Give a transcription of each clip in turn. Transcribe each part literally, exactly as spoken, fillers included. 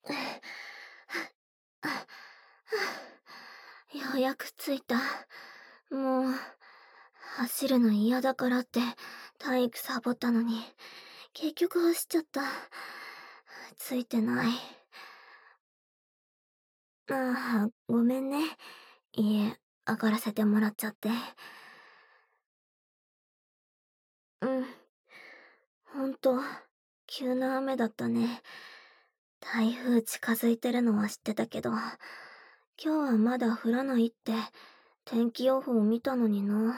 ようやく着いた。もう、走るの嫌だからって体育サボったのに、結局走っちゃった。ついてない。ああ、ごめんね。家、上がらせてもらっちゃって。うん。ほんと、急な雨だったね。台風近づいてるのは知ってたけど、今日はまだ降らないって天気予報見たのにな。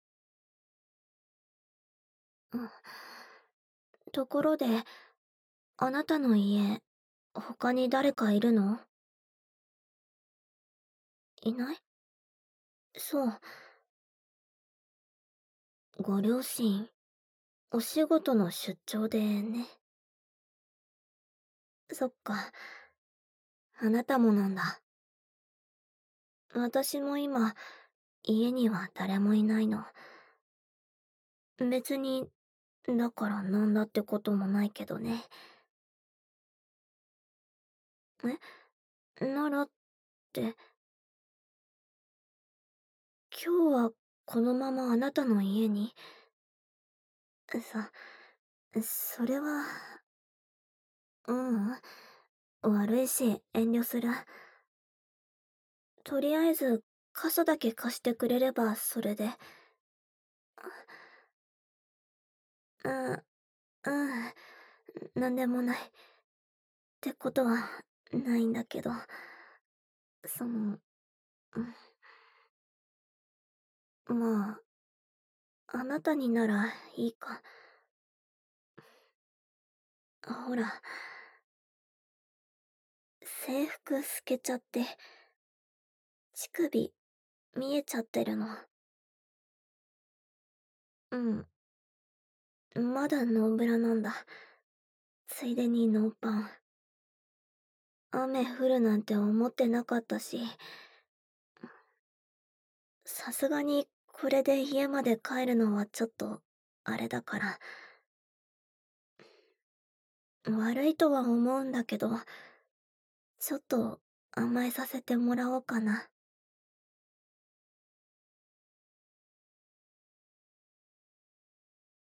うん。ところで、あなたの家、他に誰かいるの？いない？そう。ご両親、お仕事の出張でね。そっか。あなたもなんだ。私も今、家には誰もいないの。別に、だからなんだってこともないけどね。え、ならって、今日はこのままあなたの家に？そ、それは、ううん。悪いし遠慮する。とりあえず、傘だけ貸してくれればそれで。うん、うん、なんでもない。ってことは、ないんだけど、その、うん、まあ、あなたにならいいか。ほら、制服透けちゃって、乳首見えちゃってるの。うん。まだノーブラなんだ。ついでにノーパン。雨降るなんて思ってなかったし、さすがにこれで家まで帰るのはちょっと、あれだから。悪いとは思うんだけど、ちょっと甘えさせてもらおうかな。